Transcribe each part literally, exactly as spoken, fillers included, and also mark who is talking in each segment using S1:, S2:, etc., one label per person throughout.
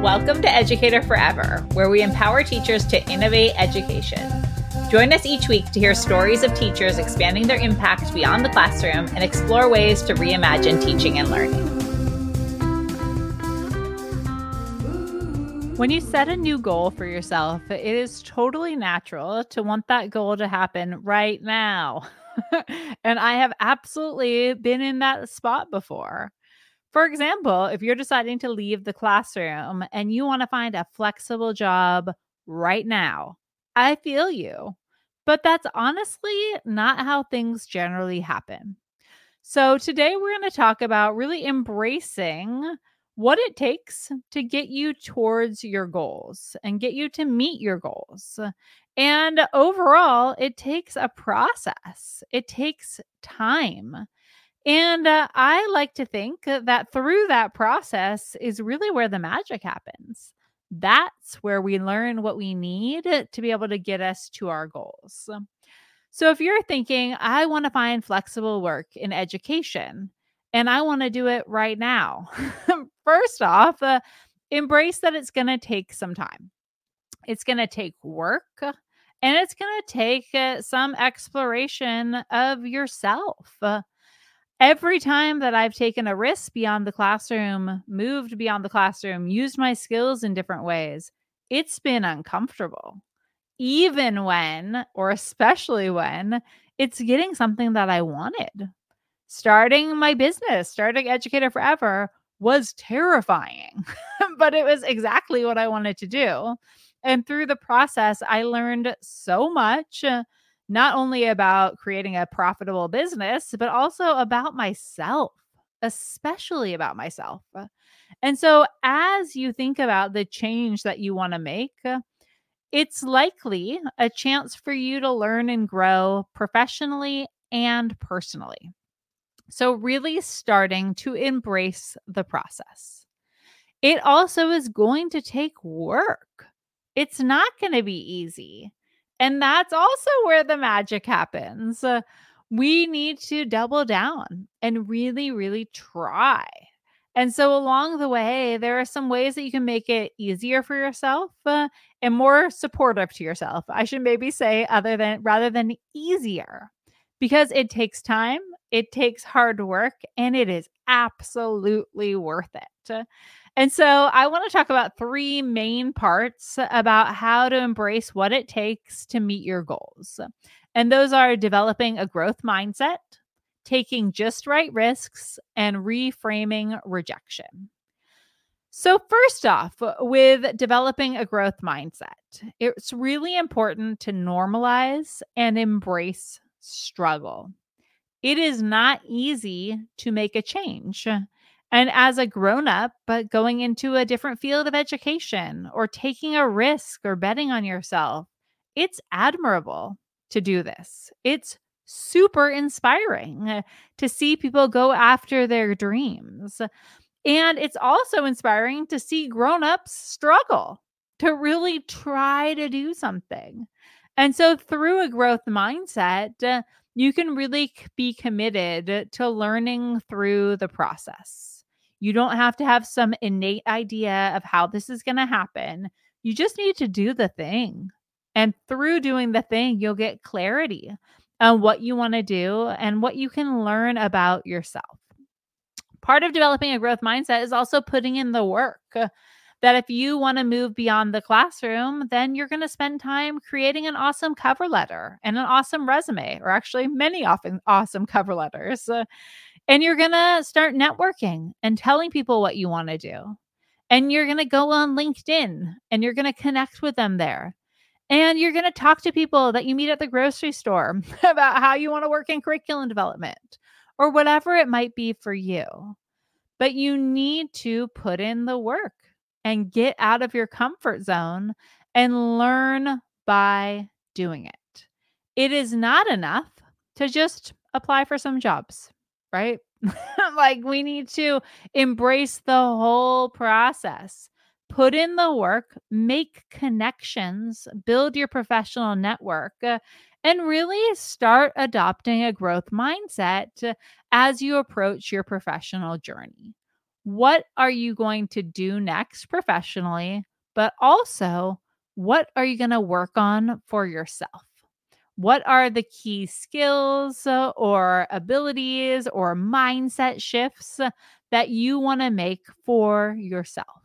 S1: Welcome to Educator Forever, where we empower teachers to innovate education. Join us each week to hear stories of teachers expanding their impact beyond the classroom and explore ways to reimagine teaching and learning. When you set a new goal for yourself, it is totally natural to want that goal to happen right now. And I have absolutely been in that spot before. For example, if you're deciding to leave the classroom and you want to find a flexible job right now, I feel you. But that's honestly not how things generally happen. So today we're going to talk about really embracing what it takes to get you towards your goals and get you to meet your goals. And overall, it takes a process. It takes time. And uh, I like to think that through that process is really where the magic happens. That's where we learn what we need to be able to get us to our goals. So if you're thinking, I want to find flexible work in education and I want to do it right now, first off, uh, embrace that it's going to take some time. It's going to take work and it's going to take uh, some exploration of yourself. Uh, Every time that I've taken a risk beyond the classroom, moved beyond the classroom, used my skills in different ways, it's been uncomfortable. Even when, or especially when, it's getting something that I wanted. Starting my business, starting Educator Forever was terrifying, but it was exactly what I wanted to do. And through the process, I learned so much. Uh, not only about creating a profitable business, but also about myself, especially about myself. And so as you think about the change that you want to make, it's likely a chance for you to learn and grow professionally and personally. So really starting to embrace the process. It also is going to take work. It's not going to be easy. And that's also where the magic happens. Uh, we need to double down and really, really try. And so along the way, there are some ways that you can make it easier for yourself uh, and more supportive to yourself. I should maybe say other than rather than easier, because it takes time, it takes hard work, and it is absolutely worth it. And so I want to talk about three main parts about how to embrace what it takes to meet your goals. And those are developing a growth mindset, taking just right risks, and reframing rejection. So first off, with developing a growth mindset, it's really important to normalize and embrace struggle. It is not easy to make a change. And as a grown-up, but going into a different field of education or taking a risk or betting on yourself, it's admirable to do this. It's super inspiring to see people go after their dreams. And it's also inspiring to see grown-ups struggle, to really try to do something. And so through a growth mindset, uh, you can really be committed to learning through the process. You don't have to have some innate idea of how this is going to happen. You just need to do the thing. And through doing the thing, you'll get clarity on what you want to do and what you can learn about yourself. Part of developing a growth mindset is also putting in the work. That if you want to move beyond the classroom, then you're going to spend time creating an awesome cover letter and an awesome resume, or actually many often awesome cover letters. Uh, and you're going to start networking and telling people what you want to do. And you're going to go on LinkedIn and you're going to connect with them there. And you're going to talk to people that you meet at the grocery store about how you want to work in curriculum development or whatever it might be for you. But you need to put in the work and get out of your comfort zone and learn by doing it. It is not enough to just apply for some jobs, right? Like we need to embrace the whole process. Put in the work, make connections, build your professional network, uh, and really start adopting a growth mindset as you approach your professional journey. What are you going to do next professionally? But also, what are you going to work on for yourself? What are the key skills uh, or abilities or mindset shifts uh, that you want to make for yourself?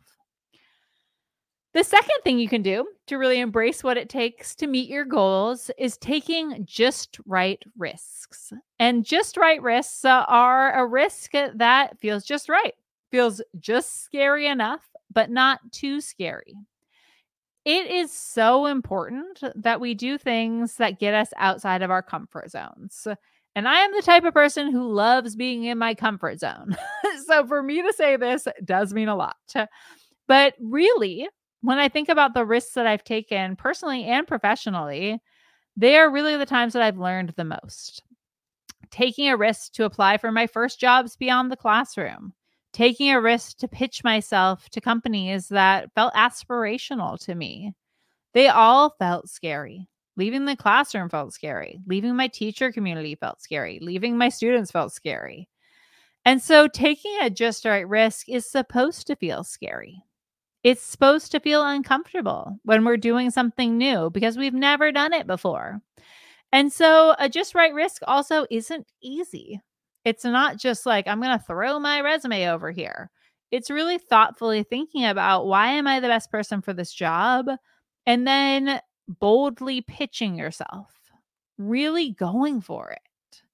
S1: The second thing you can do to really embrace what it takes to meet your goals is taking just right risks. And just right risks uh, are a risk that feels just right, feels just scary enough, but not too scary. It is so important that we do things that get us outside of our comfort zones. And I am the type of person who loves being in my comfort zone. So for me to say this does mean a lot. But really, when I think about the risks that I've taken personally and professionally, they are really the times that I've learned the most. Taking a risk to apply for my first jobs beyond the classroom, taking a risk to pitch myself to companies that felt aspirational to me. They all felt scary. Leaving the classroom felt scary. Leaving my teacher community felt scary. Leaving my students felt scary. And so taking a just right risk is supposed to feel scary. It's supposed to feel uncomfortable when we're doing something new because we've never done it before. And so a just right risk also isn't easy. It's not just like, I'm going to throw my resume over here. It's really thoughtfully thinking about, why am I the best person for this job? And then boldly pitching yourself, really going for it.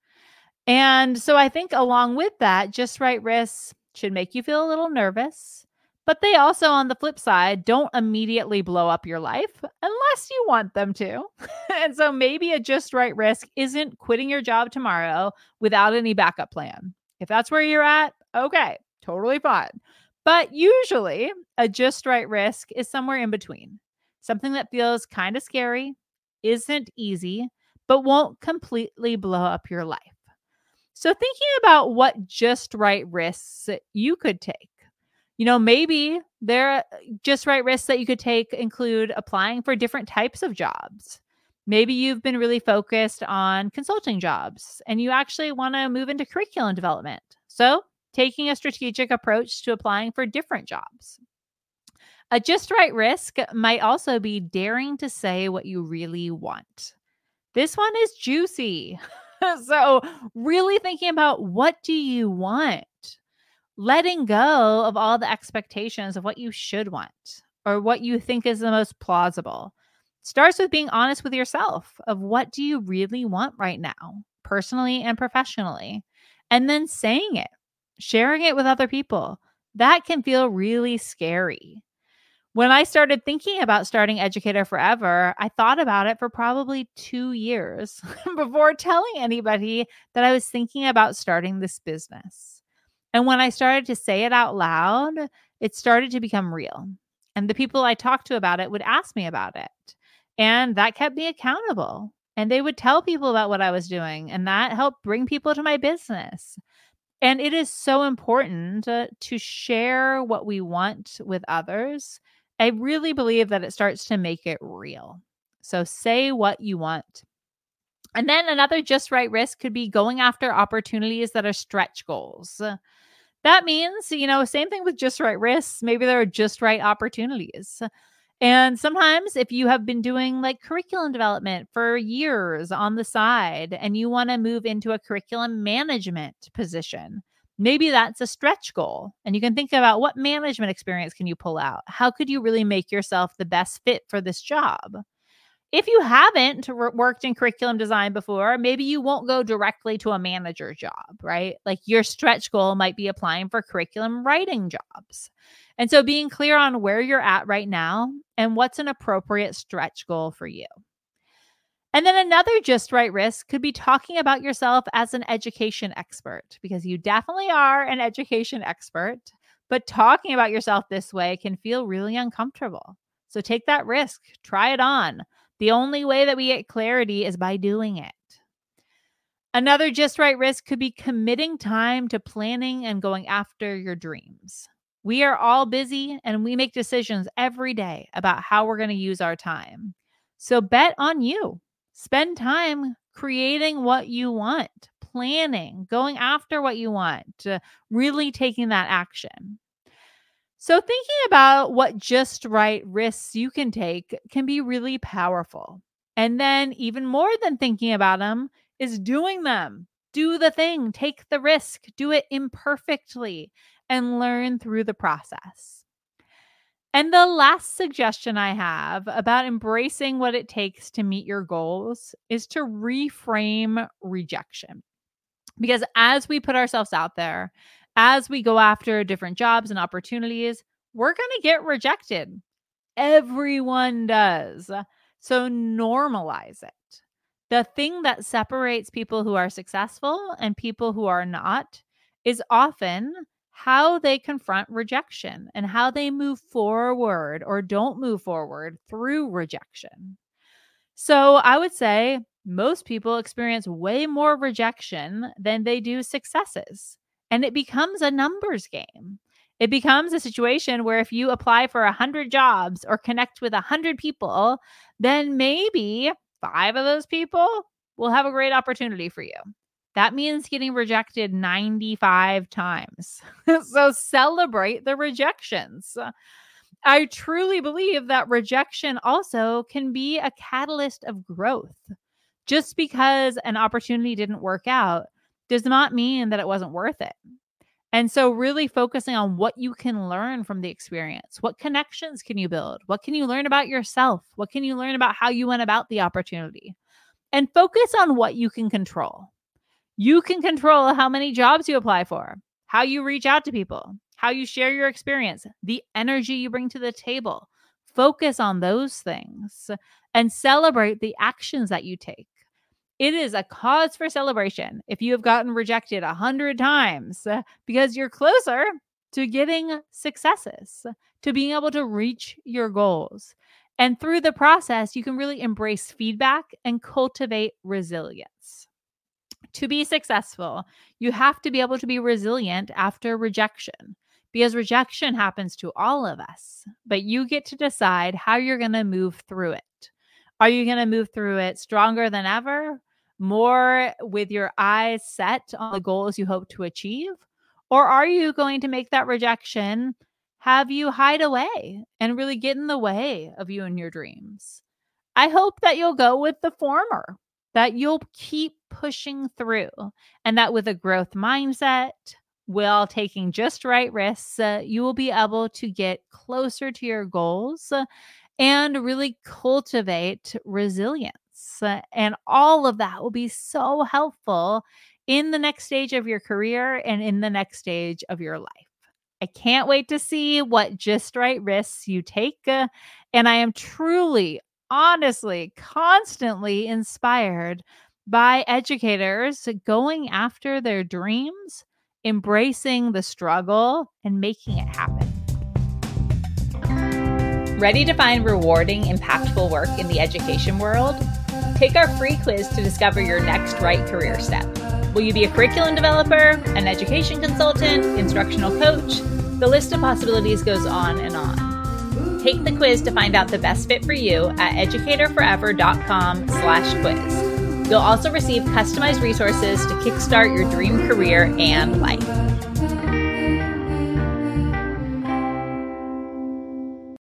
S1: And so I think along with that, just right risks should make you feel a little nervous, but they also, on the flip side, don't immediately blow up your life unless you want them to. And so maybe a just right risk isn't quitting your job tomorrow without any backup plan. If that's where you're at, okay, totally fine. But usually a just right risk is somewhere in between. Something that feels kind of scary, isn't easy, but won't completely blow up your life. So thinking about what just right risks you could take. You know, maybe there are just right risks that you could take include applying for different types of jobs. Maybe you've been really focused on consulting jobs and you actually want to move into curriculum development. So taking a strategic approach to applying for different jobs. A just right risk might also be daring to say what you really want. This one is juicy. So really thinking about, what do you want? Letting go of all the expectations of what you should want or what you think is the most plausible. Starts with being honest with yourself of, what do you really want right now, personally and professionally? And then saying it, sharing it with other people. That can feel really scary. When I started thinking about starting Educator Forever, I thought about it for probably two years before telling anybody that I was thinking about starting this business. And when I started to say it out loud, it started to become real. And the people I talked to about it would ask me about it. And that kept me accountable. And they would tell people about what I was doing. And that helped bring people to my business. And it is so important uh, to share what we want with others. I really believe that it starts to make it real. So say what you want. And then another just right risk could be going after opportunities that are stretch goals. That means, you know, same thing with just right risks. Maybe there are just right opportunities. And sometimes if you have been doing like curriculum development for years on the side and you want to move into a curriculum management position, maybe that's a stretch goal. And you can think about, what management experience can you pull out? How could you really make yourself the best fit for this job? If you haven't worked in curriculum design before, maybe you won't go directly to a manager job, right? Like your stretch goal might be applying for curriculum writing jobs. And so being clear on where you're at right now and what's an appropriate stretch goal for you. And then another just right risk could be talking about yourself as an education expert, because you definitely are an education expert, but talking about yourself this way can feel really uncomfortable. So take that risk, try it on. The only way that we get clarity is by doing it. Another just right risk could be committing time to planning and going after your dreams. We are all busy and we make decisions every day about how we're going to use our time. So bet on you. Spend time creating what you want, planning, going after what you want, uh, really taking that action. So thinking about what just right risks you can take can be really powerful. And then even more than thinking about them is doing them. Do the thing, take the risk, do it imperfectly, and learn through the process. And the last suggestion I have about embracing what it takes to meet your goals is to reframe rejection. Because as we put ourselves out there, as we go after different jobs and opportunities, we're going to get rejected. Everyone does. So normalize it. The thing that separates people who are successful and people who are not is often how they confront rejection and how they move forward or don't move forward through rejection. So I would say most people experience way more rejection than they do successes. And it becomes a numbers game. It becomes a situation where if you apply for one hundred jobs or connect with one hundred people, then maybe five of those people will have a great opportunity for you. That means getting rejected ninety-five times. So celebrate the rejections. I truly believe that rejection also can be a catalyst of growth. Just because an opportunity didn't work out does not mean that it wasn't worth it. And so really focusing on what you can learn from the experience. What connections can you build? What can you learn about yourself? What can you learn about how you went about the opportunity? And focus on what you can control. You can control how many jobs you apply for, how you reach out to people, how you share your experience, the energy you bring to the table. Focus on those things and celebrate the actions that you take. It is a cause for celebration if you have gotten rejected a hundred times because you're closer to getting successes, to being able to reach your goals. And through the process, you can really embrace feedback and cultivate resilience. To be successful, you have to be able to be resilient after rejection because rejection happens to all of us, but you get to decide how you're going to move through it. Are you going to move through it stronger than ever, more with your eyes set on the goals you hope to achieve? Or are you going to make that rejection have you hide away and really get in the way of you and your dreams? I hope that you'll go with the former, that you'll keep pushing through, and that with a growth mindset, while taking just right risks, uh, you will be able to get closer to your goals uh, and really cultivate resilience. Uh, and all of that will be so helpful in the next stage of your career and in the next stage of your life. I can't wait to see what just right risks you take. Uh, and I am truly, honestly, constantly inspired by educators going after their dreams, embracing the struggle, and making it happen. Ready to find rewarding, impactful work in the education world? Take our free quiz to discover your next right career step. Will you be a curriculum developer, an education consultant, instructional coach? The list of possibilities goes on and on. Take the quiz to find out the best fit for you at educatorforever.com slash quiz. You'll also receive customized resources to kickstart your dream career and life.